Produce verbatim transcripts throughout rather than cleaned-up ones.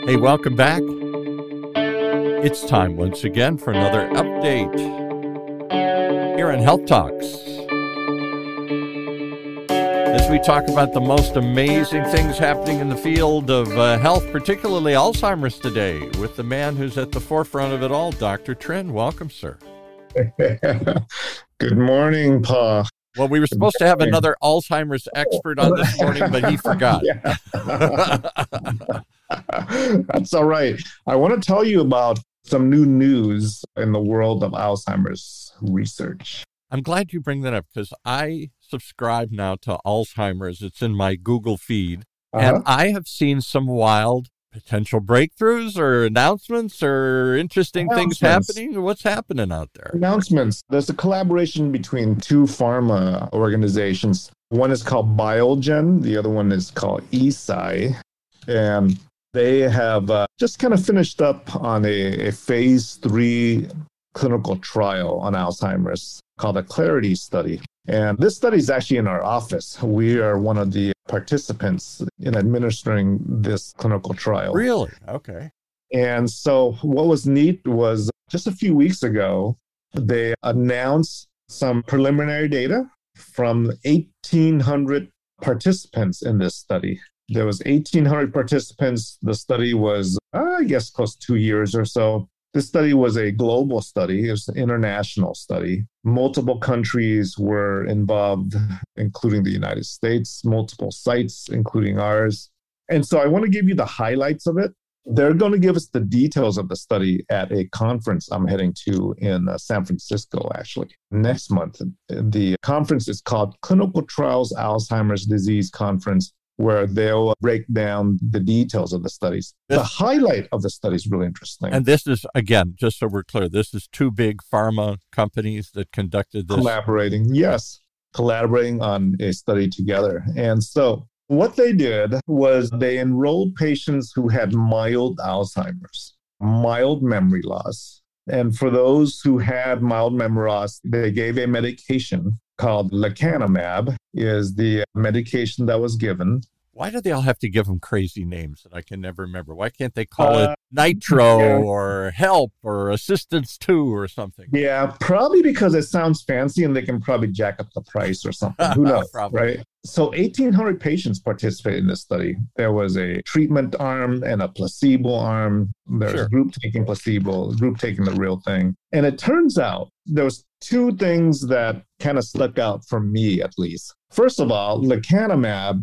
Hey, welcome back. It's time once again for another update here on Health Talks. As we talk about the most amazing things happening in the field of uh, health, particularly Alzheimer's today, with the man who's at the forefront of it all, Doctor Trinh. Welcome, sir. Good morning, Paul. Well, we were supposed to have another Alzheimer's expert on this morning, but he forgot. That's all right. I want to tell you about some new news in the world of Alzheimer's research. I'm glad you bring that up because I subscribe now to Alzheimer's. It's in my Google feed. Uh-huh. And I have seen some wild potential breakthroughs or announcements or interesting things happening. What's happening out there? Announcements. There's a collaboration between two pharma organizations. One is called Biogen. The other one is called Eisai. And they have uh, just kind of finished up on a, a phase three clinical trial on Alzheimer's called the Clarity study. And this study is actually in our office. We are one of the participants in administering this clinical trial. Really? Okay. And so what was neat was just a few weeks ago, they announced some preliminary data from eighteen hundred participants in this study. There was eighteen hundred participants. The study was, I guess, close to two years or so. This study was a global study. It was an international study. Multiple countries were involved, including the United States, multiple sites, including ours. And so I want to give you the highlights of it. They're going to give us the details of the study at a conference I'm heading to in uh, San Francisco, actually, next month. The conference is called Clinical Trials Alzheimer's Disease Conference, where they'll break down the details of the studies. The highlight of the study is really interesting. And this is, again, just so we're clear, this is two big pharma companies that conducted this. Collaborating, yes, collaborating on a study together. And so what they did was they enrolled patients who had mild Alzheimer's, mild memory loss. And for those who had mild memory loss, they gave a medication called lecanemab, is the medication that was given. Why do they all have to give them crazy names that I can never remember? Why can't they call uh, it Nitro yeah. or Help or Assistance two or something? Yeah, probably because it sounds fancy and they can probably jack up the price or something. Who knows, right? So eighteen hundred patients participated in this study. There was a treatment arm and a placebo arm. There's sure. a group taking placebo, a group taking the real thing. And it turns out there was two things that kind of stuck out for me, at least. First of all, lecanemab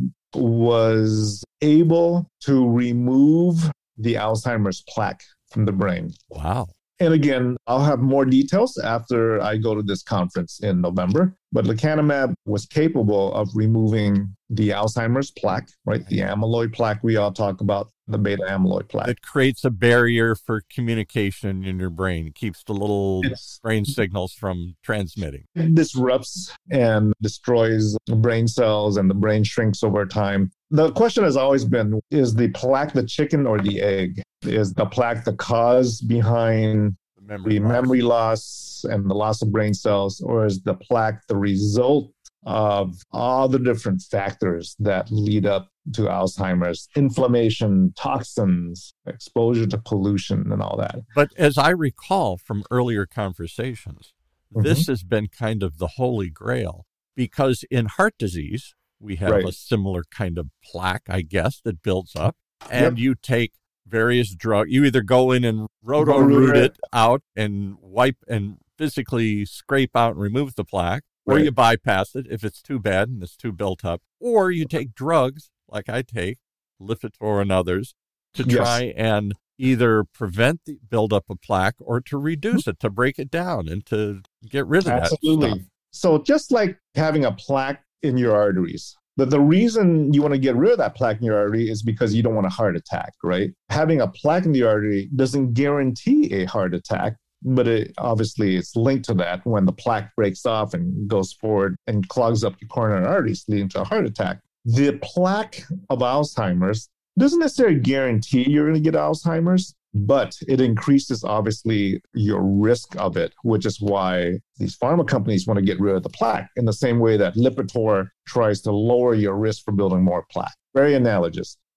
was able to remove the Alzheimer's plaque from the brain. Wow. And again, I'll have more details after I go to this conference in November. But lecanemab was capable of removing the Alzheimer's plaque, right? The amyloid plaque we all talk about, the beta amyloid plaque. It creates a barrier for communication in your brain. It keeps the little it's, brain signals from transmitting. It disrupts and destroys brain cells, and the brain shrinks over time. The question has always been, is the plaque the chicken or the egg? Is the plaque the cause behind the memory, the loss. memory loss and the loss of brain cells, or is the plaque the result of all the different factors that lead up to Alzheimer's, inflammation, toxins, exposure to pollution, and all that? But as I recall from earlier conversations, mm-hmm. this has been kind of the holy grail, because in heart disease, we have right. a similar kind of plaque, I guess, that builds up, and yep. you take various drugs. You either go in and roto-root it out and wipe and physically scrape out and remove the plaque, or right. you bypass it if it's too bad and it's too built up, or you take drugs like I take, Lipitor and others, to try yes. and either prevent the buildup of plaque or to reduce it, to break it down and to get rid of Absolutely. that stuff. So just like having a plaque in your arteries, but the reason you want to get rid of that plaque in your artery is because you don't want a heart attack, right? Having a plaque in the artery doesn't guarantee a heart attack, but it obviously it's linked to that when the plaque breaks off and goes forward and clogs up your coronary arteries, leading to a heart attack. The plaque of Alzheimer's doesn't necessarily guarantee you're going to get Alzheimer's, but it increases, obviously, your risk of it, which is why these pharma companies want to get rid of the plaque in the same way that Lipitor tries to lower your risk for building more plaque. Very analogous.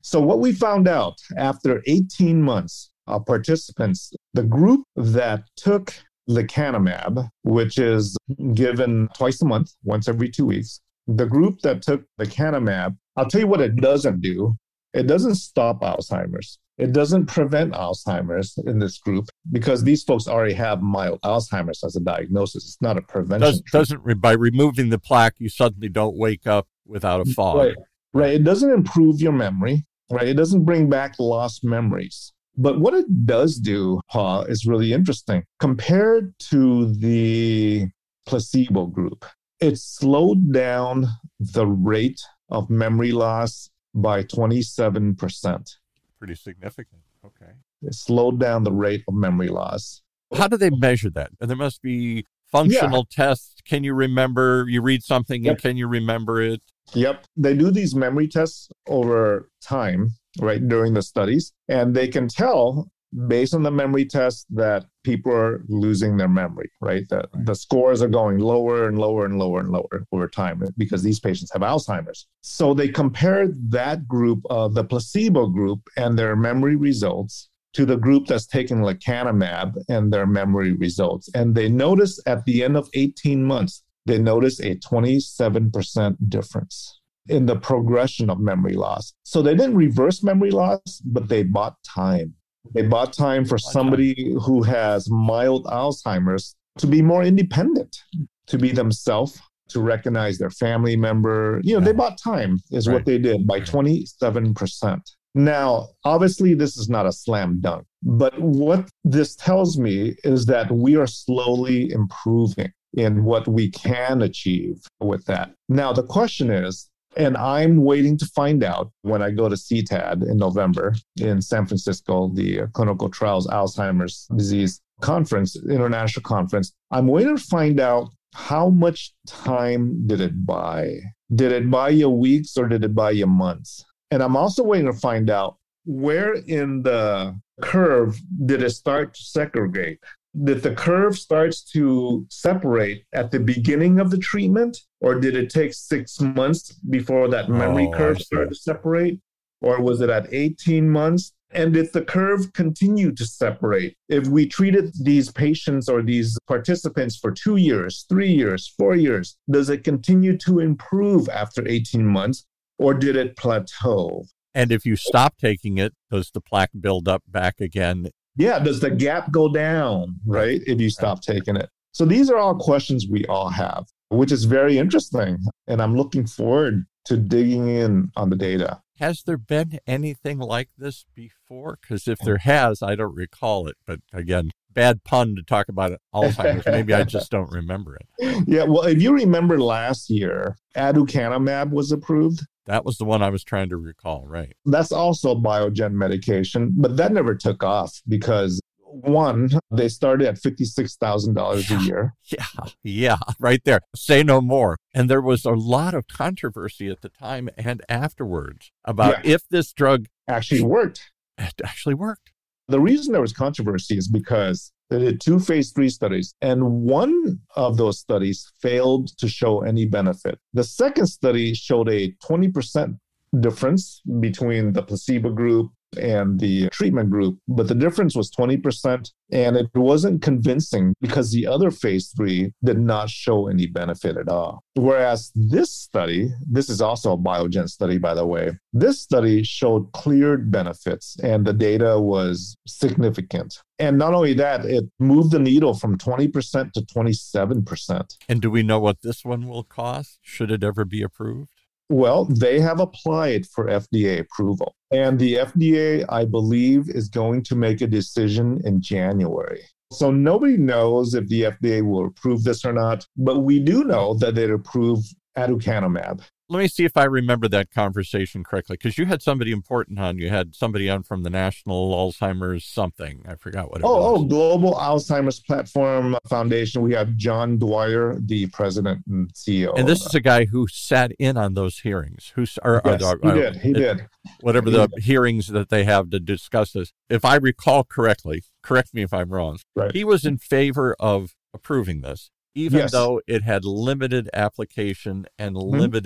So what we found out after eighteen months of participants, the group that took lecanemab, which is given twice a month, once every two weeks, the group that took lecanemab, I'll tell you what it doesn't do. It doesn't stop Alzheimer's. It doesn't prevent Alzheimer's in this group because these folks already have mild Alzheimer's as a diagnosis. It's not a prevention. Does, doesn't by removing the plaque, you suddenly don't wake up without a fog. Right, right. It doesn't improve your memory, right? It doesn't bring back lost memories. But what it does do, Paul, is really interesting. Compared to the placebo group, it slowed down the rate of memory loss by twenty-seven percent. Pretty significant. Okay. It slowed down the rate of memory loss. How do they measure that? And there must be functional yeah. tests. Can you remember? You read something yep. and can you remember it? Yep. They do these memory tests over time, right, during the studies. And they can tell based on the memory test that people are losing their memory, right? The, right. the scores are going lower and lower and lower and lower over time because these patients have Alzheimer's. So they compared that group of the placebo group and their memory results to the group that's taken lecanemab and their memory results. And they noticed at the end of eighteen months, they noticed a twenty-seven percent difference in the progression of memory loss. So they didn't reverse memory loss, but they bought time. They bought time for somebody who has mild Alzheimer's to be more independent, to be themselves, to recognize their family member. You know, they bought time is right. what they did by twenty-seven percent. Now, obviously, this is not a slam dunk, but what this tells me is that we are slowly improving in what we can achieve with that. Now, the question is, and I'm waiting to find out when I go to C T A D in November in San Francisco, the Clinical Trials Alzheimer's Disease Conference, International Conference. I'm waiting to find out how much time did it buy? Did it buy you weeks or did it buy you months? And I'm also waiting to find out where in the curve did it start to segregate? Did the curve starts to separate at the beginning of the treatment, or did it take six months before that memory oh, curve started to separate? Or was it at eighteen months? And did the curve continue to separate? If we treated these patients or these participants for two years, three years, four years, does it continue to improve after eighteen months, or did it plateau? And if you stop taking it, does the plaque build up back again? Yeah, does the gap go down, right, if you stop taking it? So these are all questions we all have, which is very interesting. And I'm looking forward to digging in on the data. Has there been anything like this before? Because if there has, I don't recall it. But again, bad pun to talk about Alzheimer's. Maybe I just don't remember it. Yeah, well, if you remember last year, aducanumab was approved. That was the one I was trying to recall, right? That's also Biogen medication, but that never took off because, one, they started at fifty-six thousand dollars yeah, a year. Yeah, yeah, right there. Say no more. And there was a lot of controversy at the time and afterwards about yeah. if this drug actually worked. It actually worked. The reason there was controversy is because they did two phase three studies, and one of those studies failed to show any benefit. The second study showed a twenty percent difference between the placebo group and the treatment group, but the difference was twenty percent, and it wasn't convincing because the other phase three did not show any benefit at all. Whereas this study, this is also a Biogen study, by the way, this study showed clear benefits and the data was significant. And not only that, it moved the needle from twenty percent to twenty-seven percent. And do we know what this one will cost? Should it ever be approved? Well, they have applied for F D A approval. And the F D A, I believe, is going to make a decision in January. So nobody knows if the F D A will approve this or not, but we do know that they'd approve aducanumab. Let me see if I remember that conversation correctly, because you had somebody important on. You had somebody on from the National Alzheimer's something. I forgot what it oh, was. Oh, Global Alzheimer's Platform Foundation. We have John Dwyer, the president and C E O. And this is a guy who sat in on those hearings. Who's or, yes, or, he or, did. He it, did. Whatever he the did. hearings that they have to discuss this. If I recall correctly, correct me if I'm wrong, right. He was in favor of approving this, even yes. though it had limited application and mm-hmm. limited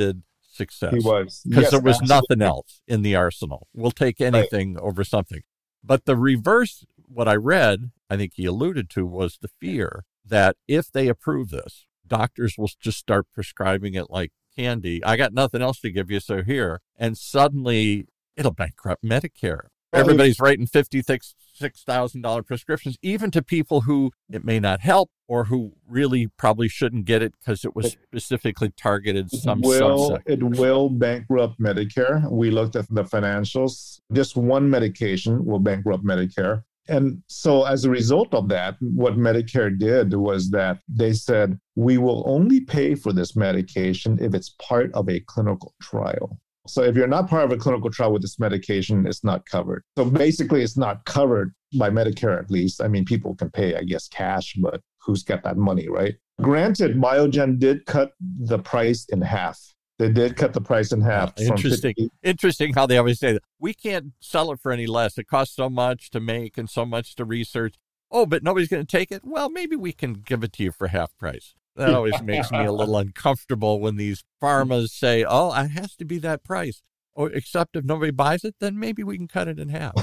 success. He was. Because yes, there was absolutely. nothing else in the arsenal. We'll take anything right. over something. But the reverse, what I read, I think he alluded to, was the fear that if they approve this, doctors will just start prescribing it like candy. I got nothing else to give you, so here. And suddenly it'll bankrupt Medicare. Everybody's writing fifty-six thousand dollars prescriptions, even to people who it may not help or who really probably shouldn't get it because it was specifically targeted some will, subset. It will bankrupt Medicare. We looked at the financials. Just one medication will bankrupt Medicare. And so as a result of that, what Medicare did was that they said, we will only pay for this medication if it's part of a clinical trial. So if you're not part of a clinical trial with this medication, it's not covered. So basically, it's not covered by Medicare, at least. I mean, people can pay, I guess, cash, but who's got that money, right? Granted, Biogen did cut the price in half. They did cut the price in half. Oh, interesting. From fifty Interesting how they always say that. We can't sell it for any less. It costs so much to make and so much to research. Oh, but nobody's going to take it? Well, maybe we can give it to you for half price. That always makes me a little uncomfortable when these pharmas say, oh, it has to be that price. Or except if nobody buys it, then maybe we can cut it in half.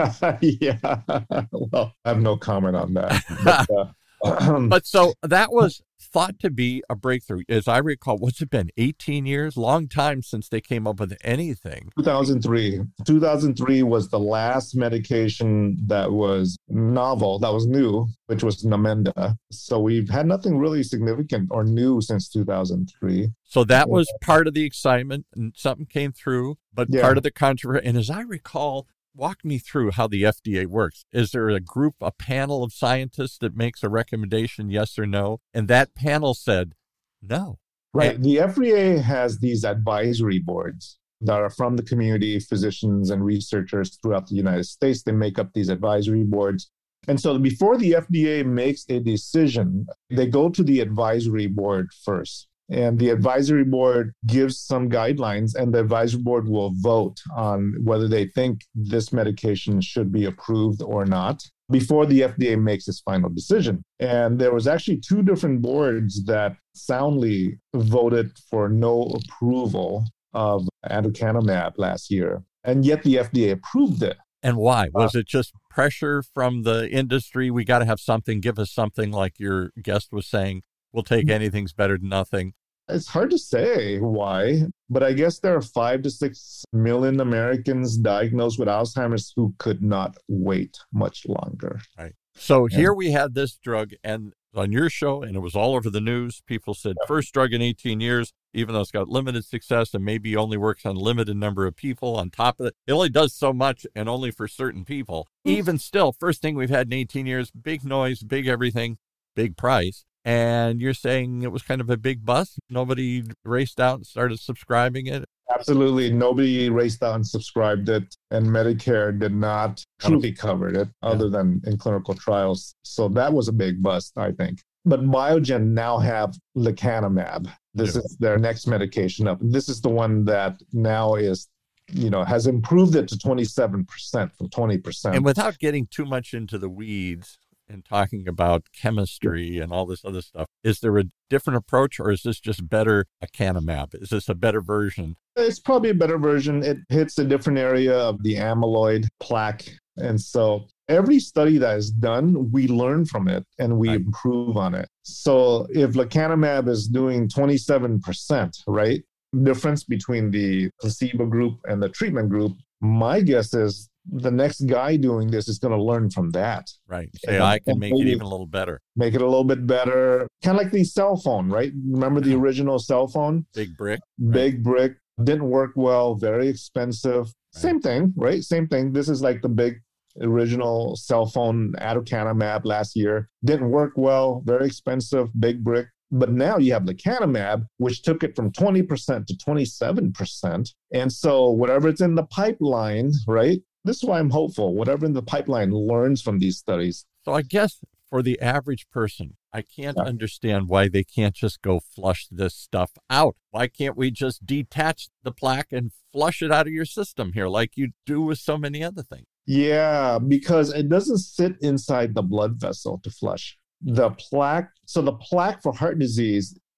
Yeah. Well, I have no comment on that. But, uh, but so that was thought to be a breakthrough. As I recall, what's it been, eighteen years? Long time since they came up with anything. two thousand three. two thousand three was the last medication that was novel, that was new, which was Namenda. So we've had nothing really significant or new since two thousand three. So that was part of the excitement, and something came through, but yeah. part of the controversy. And as I recall, walk me through how the F D A works. Is there a group, a panel of scientists that makes a recommendation, yes or no? And that panel said no. Right. And the F D A has these advisory boards that are from the community, physicians and researchers throughout the United States. They make up these advisory boards. And so before the F D A makes a decision, they go to the advisory board first. And the advisory board gives some guidelines, and the advisory board will vote on whether they think this medication should be approved or not before the F D A makes its final decision. And there was actually two different boards that soundly voted for no approval of aducanumab last year. And yet the F D A approved it. And why? Was it just pressure from the industry? We got to have something, give us something, like your guest was saying. We'll take anything's better than nothing. It's hard to say why, but I guess there are five to six million Americans diagnosed with Alzheimer's who could not wait much longer. Right. So yeah. Here we had this drug, and on your show, and it was all over the news, people said yeah. first drug in eighteen years, even though it's got limited success and maybe only works on a limited number of people. On top of it, it only does so much and only for certain people. Even still, first thing we've had in eighteen years, big noise, big everything, big price. And you're saying it was kind of a big bust? Nobody raced out and started subscribing it? Absolutely. Nobody raced out and subscribed it. And Medicare did not truly cover it yeah. other than in clinical trials. So that was a big bust, I think. But Biogen now have lecanemab. This yeah. is their next medication up. This is the one that now is, you know, has improved it to twenty-seven percent from twenty percent. And without getting too much into the weeds, and talking about chemistry and all this other stuff, is there a different approach, or is this just better aducanumab? Is this a better version? It's probably a better version. It hits a different area of the amyloid plaque. And so every study that is done, we learn from it and we right. improve on it. So if lecanemab is doing twenty-seven percent, right, difference between the placebo group and the treatment group, my guess is the next guy doing this is going to learn from that. Right. Say, I can make it even a little better. Make it a little bit better. Kind of like the cell phone, right? Remember the original cell phone? Big brick. Big right. brick. Didn't work well. Very expensive. Right. Same thing, right? Same thing. This is like the big original cell phone aducanumab last year. Didn't work well. Very expensive. Big brick. But now you have lecanemab, which took it from twenty percent to twenty-seven percent. And so whatever's in the pipeline, right? This is why I'm hopeful. Whatever in the pipeline learns from these studies. So I guess for the average person, I can't yeah. understand why they can't just go flush this stuff out. Why can't we just detach the plaque and flush it out of your system here like you do with so many other things? Yeah, because it doesn't sit inside the blood vessel to flush. The plaque, so the plaque for heart disease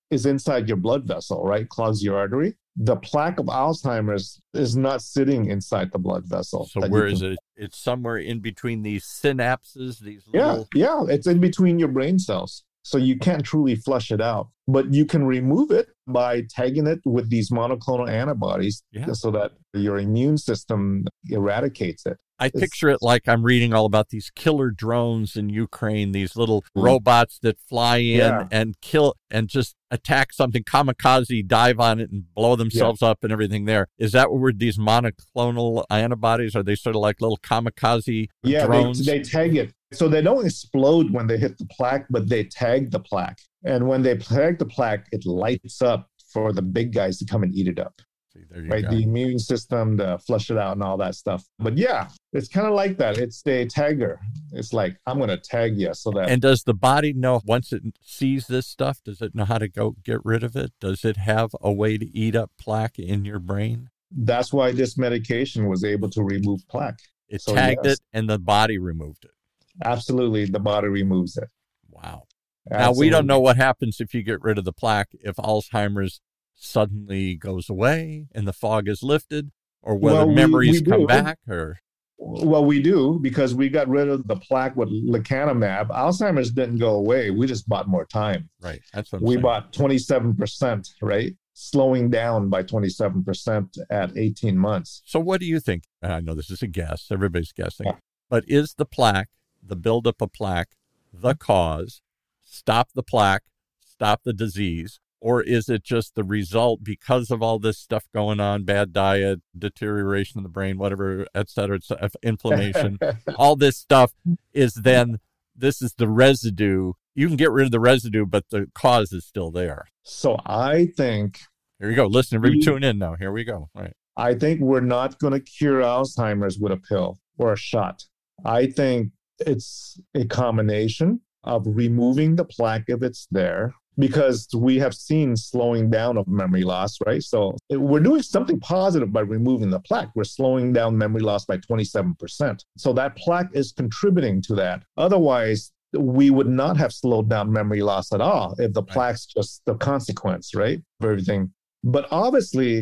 is inside your blood vessel, right? Clogs your artery. The plaque of Alzheimer's is not sitting inside the blood vessel. So where is it? It's somewhere in between these synapses, these little... Yeah, yeah, it's in between your brain cells. So you can't truly flush it out, but you can remove it by tagging it with these monoclonal antibodies yeah. so that your immune system eradicates it. I it's, picture it like I'm reading all about these killer drones in Ukraine, these little robots that fly in yeah. and kill and just attack something, kamikaze, dive on it and blow themselves yeah. up and everything there. Is that what we're, these monoclonal antibodies? Are they sort of like little kamikaze yeah, drones? Yeah, they, they tag it. So they don't explode when they hit the plaque, but they tag the plaque. And when they tag the plaque, it lights up for the big guys to come and eat it up. See, there you right? go. The immune system to flush it out and all that stuff. But yeah, it's kind of like that. It's a tagger. It's like, I'm going to tag you so that... And does the body know, once it sees this stuff, does it know how to go get rid of it? Does it have a way to eat up plaque in your brain? That's why this medication was able to remove plaque. It so, tagged yes. it and the body removed it. Absolutely, the body removes it. Wow. Absolutely. Now, we don't know what happens if you get rid of the plaque, if Alzheimer's suddenly goes away and the fog is lifted, or whether well, memories we, we come do. back. Or Well, we do, because we got rid of the plaque with lecanemab. Alzheimer's didn't go away. We just bought more time. Right. That's what I'm we saying. bought twenty-seven percent, right? Slowing down by twenty-seven percent at eighteen months. So what do you think? I know this is a guess. Everybody's guessing. Yeah. But is the plaque, the buildup of plaque, the cause? Stop the plaque, stop the disease? Or is it just the result because of all this stuff going on, bad diet, deterioration of the brain, whatever, et cetera, et cetera, inflammation, all this stuff is then, this is the residue. You can get rid of the residue, but the cause is still there. So I think... Here you go. Listen, everybody tune in now. Here we go. All right. I think we're not going to cure Alzheimer's with a pill or a shot. I think it's a combination of removing the plaque if it's there, because we have seen slowing down of memory loss, right? So we're doing something positive by removing the plaque. We're slowing down memory loss by twenty-seven percent. So that plaque is contributing to that. Otherwise, we would not have slowed down memory loss at all if the plaque's just the consequence, right, of everything. But obviously,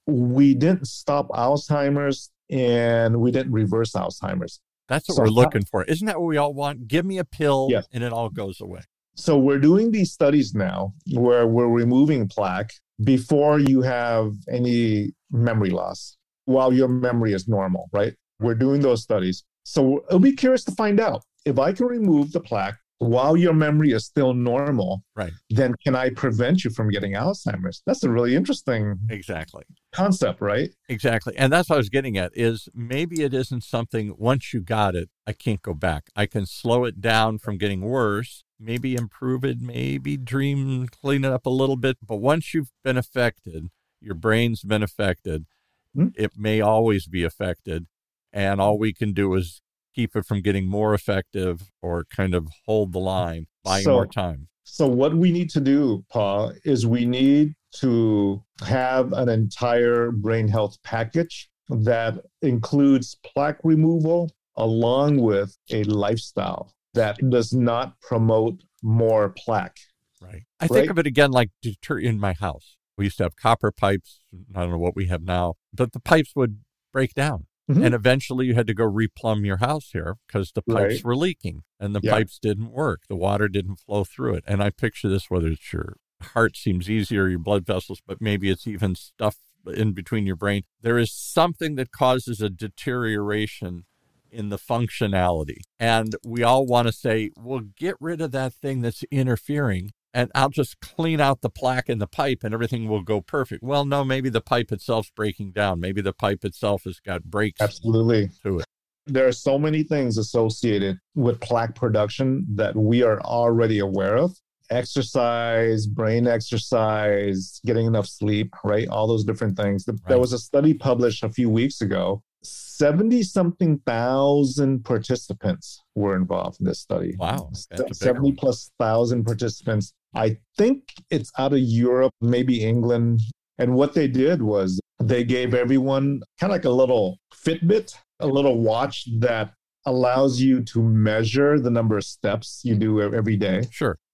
we didn't stop Alzheimer's and we didn't reverse Alzheimer's. That's what so, we're looking for. Isn't that what we all want? Give me a pill yes. and it all goes away. So we're doing these studies now where we're removing plaque before you have any memory loss, while your memory is normal, right? We're doing those studies. So I'll be curious to find out if I can remove the plaque while your memory is still normal, right? Then can I prevent you from getting Alzheimer's? That's a really interesting exactly concept, right? Exactly. And that's what I was getting at, is maybe it isn't something, once you got it, I can't go back. I can slow it down from getting worse, maybe improve it, maybe dream, clean it up a little bit. But once you've been affected, your brain's been affected, hmm? It may always be affected. And all we can do is keep it from getting more effective or kind of hold the line, buying so, more time. So what we need to do, Paul, is we need to have an entire brain health package that includes plaque removal along with a lifestyle that does not promote more plaque. Right. I right? think of it again like deter- in my house. We used to have copper pipes. I don't know what we have now, but the pipes would break down. Mm-hmm. And eventually you had to go replumb your house here because the pipes right. were leaking and the yeah. pipes didn't work. The water didn't flow through it. And I picture this, whether it's your heart seems easier, your blood vessels, but maybe it's even stuff in between your brain. There is something that causes a deterioration in the functionality. And we all want to say, well, get rid of that thing that's interfering, and I'll just clean out the plaque in the pipe and everything will go perfect. Well, no, maybe the pipe itself's breaking down. Maybe the pipe itself has got breaks Absolutely. to it. There are so many things associated with plaque production that we are already aware of. Exercise, brain exercise, getting enough sleep, right? All those different things. Right. There was a study published a few weeks ago. seventy-something thousand participants were involved in this study. Wow. seventy plus thousand participants. I think it's out of Europe, maybe England. And what they did was they gave everyone kind of like a little Fitbit, a little watch that allows you to measure the number of steps you do every day. Sure.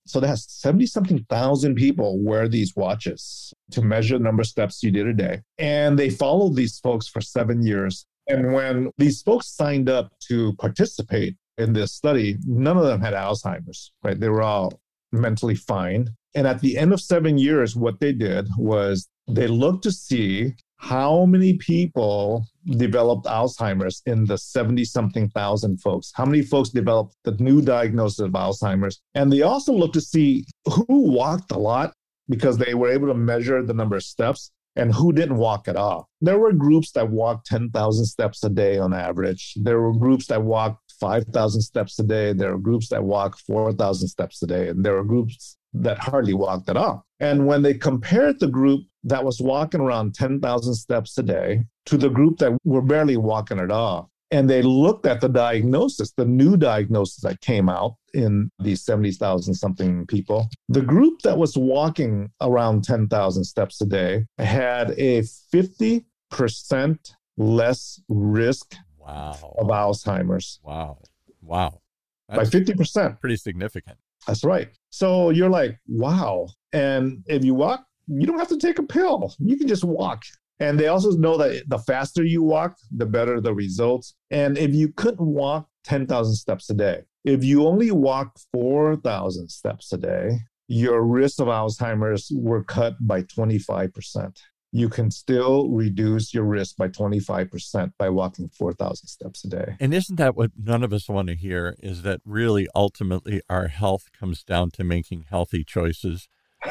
So that has seventy something thousand people wear these watches to measure the number of steps you did a day. And they followed these folks for seven years. And when these folks signed up to participate in this study, none of them had Alzheimer's, right? They were all mentally fine. And at the end of seven years, what they did was they looked to see how many people developed Alzheimer's in the seventy something thousand folks. How many folks developed the new diagnosis of Alzheimer's? And they also looked to see who walked a lot because they were able to measure the number of steps and who didn't walk at all. There were groups that walked ten thousand steps a day on average. There were groups that walked five thousand steps a day. There were groups that walked four thousand steps a day. And there were groups that hardly walked at all. And when they compared the group that was walking around ten thousand steps a day to the group that were barely walking at all, and they looked at the diagnosis, the new diagnosis that came out in these seventy thousand something people, the group that was walking around ten thousand steps a day had a fifty percent less risk wow. of Alzheimer's. Wow. Wow. That's by fifty percent. Pretty significant. That's right. So you're like, wow. And if you walk, you don't have to take a pill. You can just walk. And they also know that the faster you walk, the better the results. And if you couldn't walk ten thousand steps a day, if you only walk four thousand steps a day, your risk of Alzheimer's were cut by twenty-five percent. You can still reduce your risk by twenty-five percent by walking four thousand steps a day. And isn't that what none of us want to hear, is that really ultimately our health comes down to making healthy choices,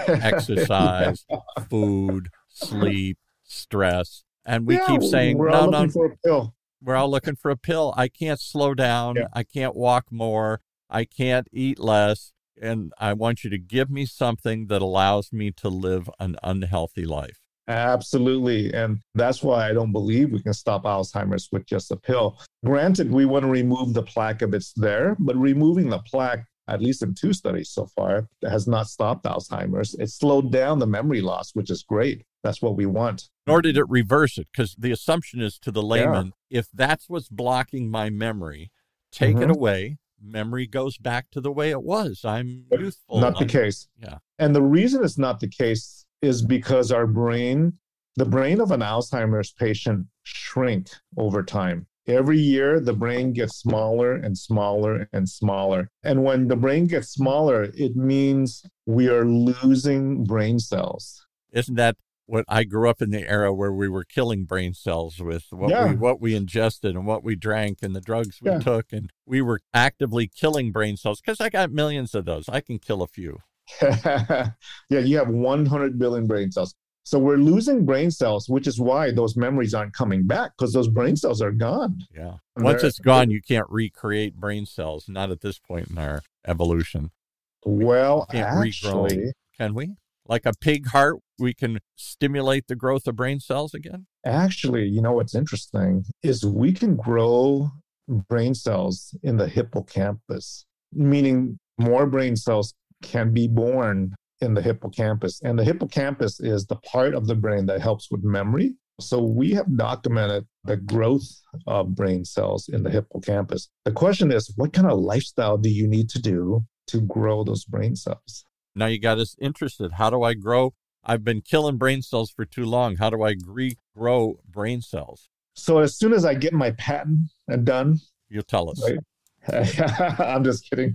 exercise, food, sleep, stress. And we yeah, keep saying, we're no, all no, looking for a pill. We're all looking for a pill. I can't slow down. Yeah. I can't walk more. I can't eat less. And I want you to give me something that allows me to live an unhealthy life. Absolutely. And that's why I don't believe we can stop Alzheimer's with just a pill. Granted, we want to remove the plaque if it's there, but removing the plaque, at least in two studies so far, has not stopped Alzheimer's. It slowed down the memory loss, which is great. That's what we want. Nor did it reverse it, because the assumption is to the layman, yeah. if that's what's blocking my memory, take mm-hmm. it away. Memory goes back to the way it was. I'm but youthful. Not the I'm, case. Yeah. And the reason it's not the case is because our brain, the brain of an Alzheimer's patient shrink over time. Every year, the brain gets smaller and smaller and smaller. And when the brain gets smaller, it means we are losing brain cells. Isn't that what I grew up in the era where we were killing brain cells with what yeah. we what we ingested and what we drank and the drugs we yeah. took, and we were actively killing brain cells because I got millions of those. I can kill a few. Yeah, you have one hundred billion brain cells. So we're losing brain cells, which is why those memories aren't coming back, because those brain cells are gone. Yeah. Once it's gone, you can't recreate brain cells, not at this point in our evolution. Well, can't actually, regrow, can we? Like a pig heart, we can stimulate the growth of brain cells again? Actually, you know what's interesting is we can grow brain cells in the hippocampus, meaning more brain cells can be born in the hippocampus. And the hippocampus is the part of the brain that helps with memory. So we have documented the growth of brain cells in the hippocampus. The question is, what kind of lifestyle do you need to do to grow those brain cells? Now you got us interested. How do I grow? I've been killing brain cells for too long. How do I regrow brain cells? So as soon as I get my patent done, you'll tell us. Right? I'm just kidding.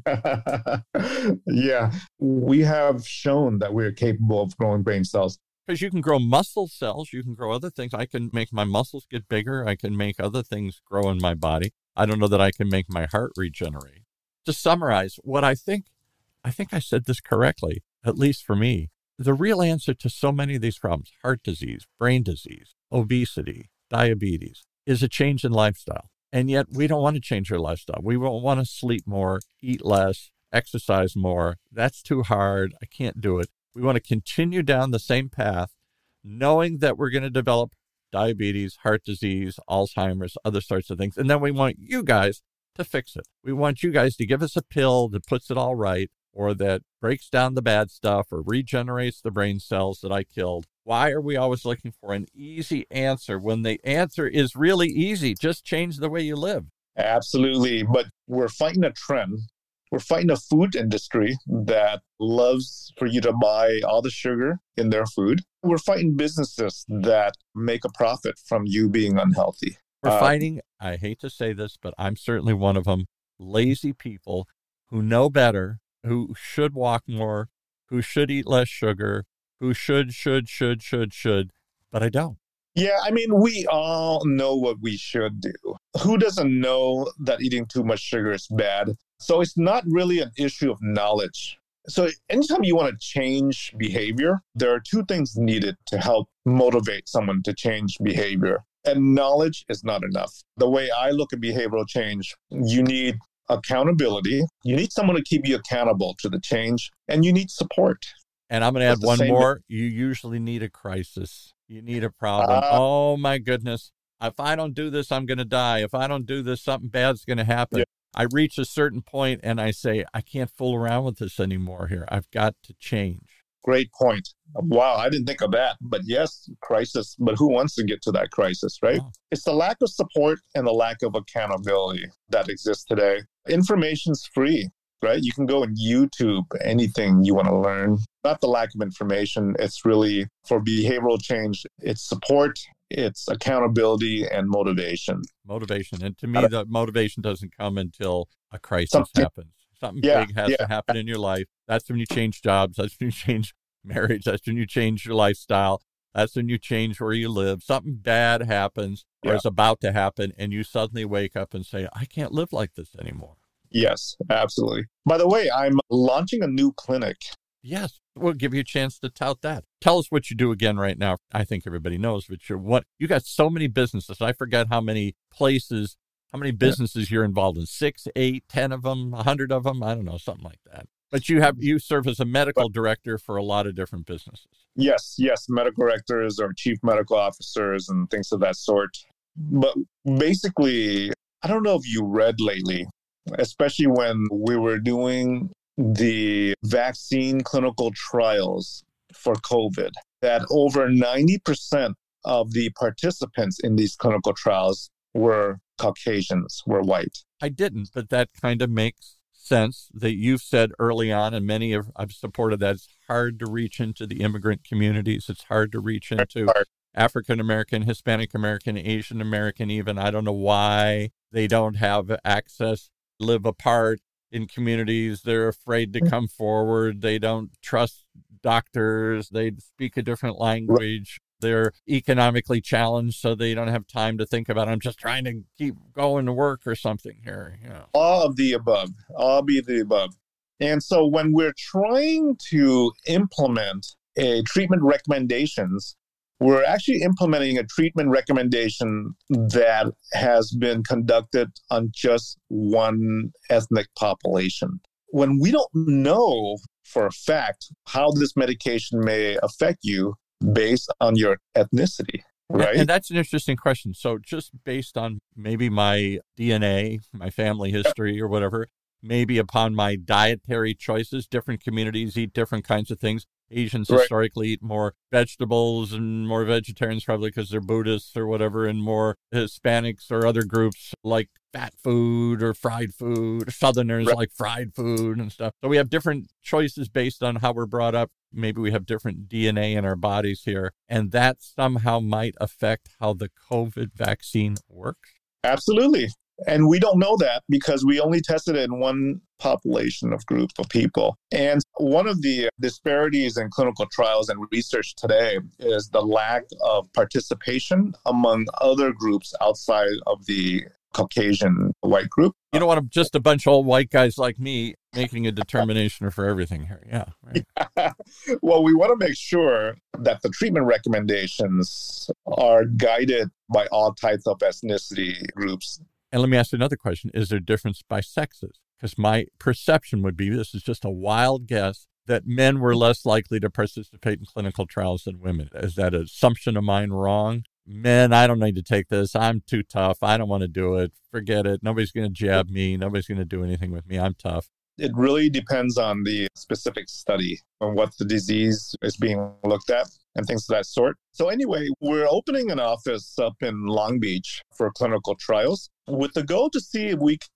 Yeah, we have shown that we're capable of growing brain cells. Because you can grow muscle cells, you can grow other things. I can make my muscles get bigger. I can make other things grow in my body. I don't know that I can make my heart regenerate. To summarize, what I think, I think I said this correctly, at least for me. The real answer to so many of these problems, heart disease, brain disease, obesity, diabetes, is a change in lifestyle. And yet we don't want to change our lifestyle. We won't want to sleep more, eat less, exercise more. That's too hard. I can't do it. We want to continue down the same path, knowing that we're going to develop diabetes, heart disease, Alzheimer's, other sorts of things. And then we want you guys to fix it. We want you guys to give us a pill that puts it all right, or that breaks down the bad stuff or regenerates the brain cells that I killed. Why are we always looking for an easy answer when the answer is really easy? Just change the way you live. Absolutely. But we're fighting a trend. We're fighting a food industry that loves for you to buy all the sugar in their food. We're fighting businesses that make a profit from you being unhealthy. We're uh, fighting, I hate to say this, but I'm certainly one of them, lazy people who know better, who should walk more, who should eat less sugar, who should, should, should, should, should, but I don't. Yeah, I mean, we all know what we should do. Who doesn't know that eating too much sugar is bad? So it's not really an issue of knowledge. So anytime you want to change behavior, there are two things needed to help motivate someone to change behavior. And knowledge is not enough. The way I look at behavioral change, you need accountability. You need someone to keep you accountable to the change, and you need support. And I'm going to add one more. You usually need a crisis. You need a problem. Uh, oh, my goodness. If I don't do this, I'm going to die. If I don't do this, something bad's going to happen. Yeah. I reach a certain point and I say, I can't fool around with this anymore here. I've got to change. Great point. Wow, I didn't think of that. But yes, crisis. But who wants to get to that crisis, right? Oh. It's the lack of support and the lack of accountability that exists today. Information's free, right? You can go on YouTube, anything you want to learn. Not the lack of information. It's really, for behavioral change, it's support, it's accountability, and motivation. Motivation. And to me, the motivation doesn't come until a crisis Something, happens. Something yeah, big has yeah. to happen in your life. That's when you change jobs. That's when you change marriage. That's when you change your lifestyle. That's when you change where you live. Something bad happens or yeah. is about to happen, and you suddenly wake up and say, I can't live like this anymore. Yes, absolutely. By the way, I'm launching a new clinic. Yes, we'll give you a chance to tout that. Tell us what you do again right now. I think everybody knows, but you're what you got so many businesses. I forget how many places, how many businesses you're involved in. Six, eight, ten of them, a hundred of them. I don't know, something like that. But you have you serve as a medical director for a lot of different businesses. Yes, yes, medical directors or chief medical officers and things of that sort. But basically, I don't know if you read lately, especially when we were doing the vaccine clinical trials for COVID, that over ninety percent of the participants in these clinical trials were Caucasians, were white. I didn't, but that kind of makes sense that you've said early on, and many of I've supported that. It's hard to reach into the immigrant communities. It's hard to reach into African American, Hispanic American, Asian American even. I don't know why they don't have access, live apart in communities. They're afraid to come forward. They don't trust doctors. They speak a different language. They're economically challenged, so they don't have time to think about, I'm just trying to keep going to work or something here. You know. All of the above. All of the above. And so when we're trying to implement a treatment recommendations, we're actually implementing a treatment recommendation that has been conducted on just one ethnic population. When we don't know for a fact how this medication may affect you based on your ethnicity, right? And that's an interesting question. So just based on maybe my D N A, my family history or whatever, maybe upon my dietary choices, different communities eat different kinds of things. Asians right. historically eat more vegetables and more vegetarians probably because they're Buddhists or whatever, and more Hispanics or other groups like fat food or fried food. Southerners right. like fried food and stuff. So we have different choices based on how we're brought up. Maybe we have different D N A in our bodies here, and that somehow might affect how the COVID vaccine works. Absolutely. And we don't know that because we only tested it in one population of group of people. And one of the disparities in clinical trials and research today is the lack of participation among other groups outside of the Caucasian white group. You don't want just a bunch of old white guys like me making a determination for everything here. Yeah. Right. Yeah. Well, we want to make sure that the treatment recommendations are guided by all types of ethnicity groups. And let me ask you another question. Is there a difference by sexes? Because my perception would be, this is just a wild guess, that men were less likely to participate in clinical trials than women. Is that an assumption of mine wrong? Men, I don't need to take this. I'm too tough. I don't want to do it. Forget it. Nobody's going to jab me. Nobody's going to do anything with me. I'm tough. It really depends on the specific study, on what the disease is being looked at and things of that sort. So anyway, we're opening an office up in Long Beach for clinical trials with the goal to see if we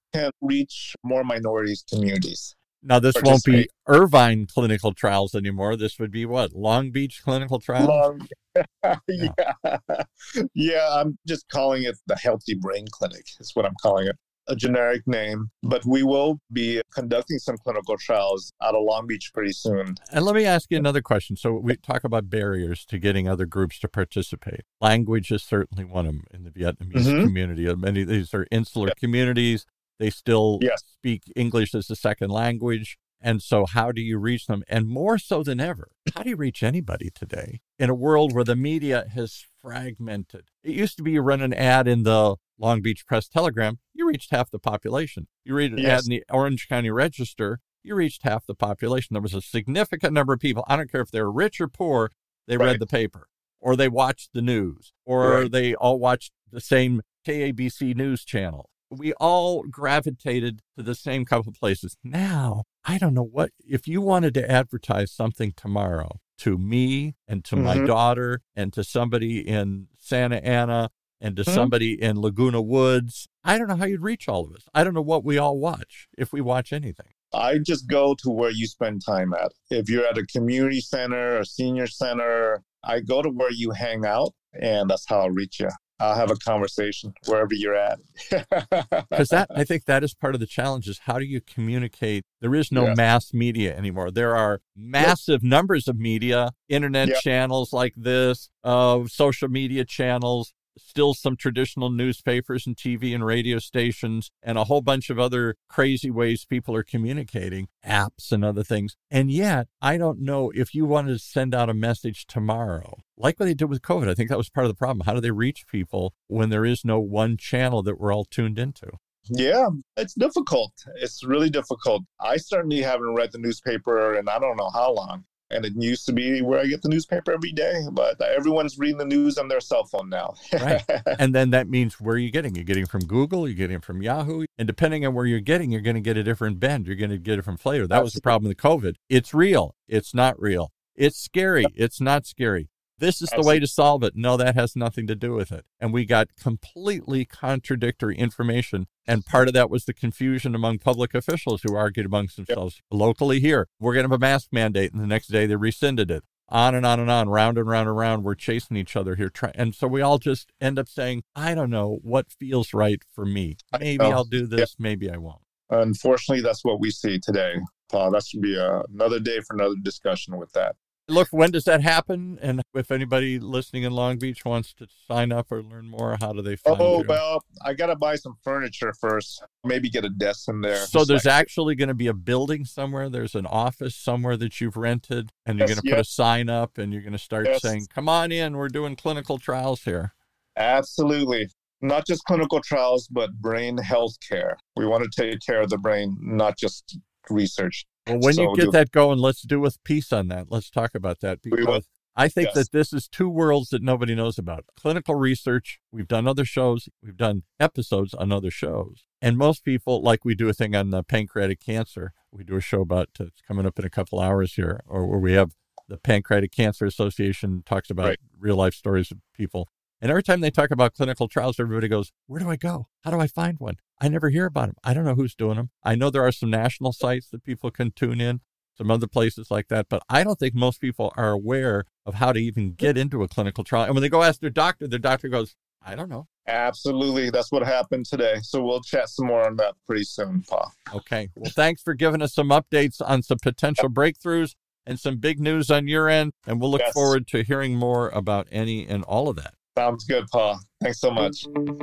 can reach more minorities communities. Now, this won't be Irvine clinical trials anymore. This would be what? Long Beach clinical trials? Long, yeah. yeah. Yeah, I'm just calling it the Healthy Brain Clinic is what I'm calling it. A generic name, but we will be conducting some clinical trials out of Long Beach pretty soon. And let me ask you another question. So we talk about barriers to getting other groups to participate. Language is certainly one of them in the Vietnamese mm-hmm. community. Many of these are insular yeah. communities. They still yes. speak English as a second language. And so how do you reach them? And more so than ever, how do you reach anybody today in a world where the media has fragmented? It used to be you run an ad in the Long Beach Press-Telegram, you reached half the population. You read an yes. ad in the Orange County Register, you reached half the population. There was a significant number of people, I don't care if they're rich or poor, they right. read the paper, or they watched the news, or right. they all watched the same K A B C news channel. We all gravitated to the same couple places. Now, I don't know what, if you wanted to advertise something tomorrow to me and to mm-hmm. my daughter and to somebody in Santa Ana and to mm-hmm. somebody in Laguna Woods, I don't know how you'd reach all of us. I don't know what we all watch, if we watch anything. I just go to where you spend time at. If you're at a community center, a senior center, I go to where you hang out, and that's how I'll reach you. I'll have a conversation wherever you're at. Because that, I think that is part of the challenge is how do you communicate? There is no yes. mass media anymore. There are massive yes. numbers of media, internet yep. channels like this, uh, social media channels, still some traditional newspapers and T V and radio stations, and a whole bunch of other crazy ways people are communicating, apps and other things. And yet, I don't know if you wanted to send out a message tomorrow, like what they did with COVID. I think that was part of the problem. How do they reach people when there is no one channel that we're all tuned into? Yeah, it's difficult. It's really difficult. I certainly haven't read the newspaper in I don't know how long. And it used to be where I get the newspaper every day, but everyone's reading the news on their cell phone now. Right. And then that means where are you getting? You're getting from Google, you're getting from Yahoo. And depending on where you're getting, you're going to get a different bend. You're going to get a different flavor. That Absolutely. Was the problem with COVID. It's real. It's not real. It's scary. It's not scary. This is the way to solve it. No, that has nothing to do with it. And we got completely contradictory information. And part of that was the confusion among public officials who argued amongst themselves. Yep. Locally here, we're going to have a mask mandate. And the next day they rescinded it. On and on and on, round and round and round. We're chasing each other here. And so we all just end up saying, I don't know what feels right for me. Maybe I'll do this. Yep. Maybe I won't. Unfortunately, that's what we see today, Paul. That should be a, another day for another discussion with that. Look, when does that happen? And if anybody listening in Long Beach wants to sign up or learn more, how do they find Oh, you? well, I got to buy some furniture first. Maybe get a desk in there. So there's like, actually going to be a building somewhere. There's an office somewhere that you've rented, and you're yes, going to put yes. a sign up, and you're going to start yes. saying, come on in, we're doing clinical trials here. Absolutely. Not just clinical trials, but brain health care. We want to take care of the brain, not just research. Well, when so you get do, that going, let's do a piece on that. Let's talk about that because I think yes. that this is two worlds that nobody knows about. Clinical research, we've done other shows, we've done episodes on other shows. And most people, like we do a thing on uh, pancreatic cancer, we do a show about, uh, it's coming up in a couple hours here, or where we have the Pancreatic Cancer Association talks about right. real life stories of people. And every time they talk about clinical trials, everybody goes, where do I go? How do I find one? I never hear about them. I don't know who's doing them. I know there are some national sites that people can tune in, some other places like that, but I don't think most people are aware of how to even get into a clinical trial. And when they go ask their doctor, their doctor goes, I don't know. Absolutely. That's what happened today. So we'll chat some more on that pretty soon, Paul. Okay. Well, thanks for giving us some updates on some potential breakthroughs and some big news on your end. And we'll look yes. forward to hearing more about any and all of that. Sounds good, Paul. Thanks so much.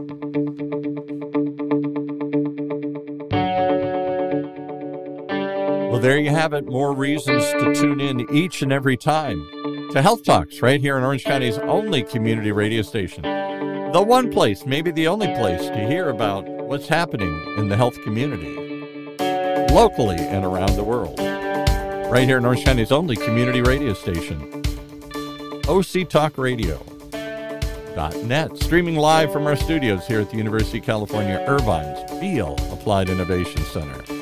Well, there you have it. More reasons to tune in each and every time to Health Talks right here in Orange County's only community radio station. The one place, maybe the only place, to hear about what's happening in the health community, locally and around the world. Right here in Orange County's only community radio station, O C Talk Radio. Net, streaming live from our studios here at the University of California, Irvine's Beall Applied Innovation Center.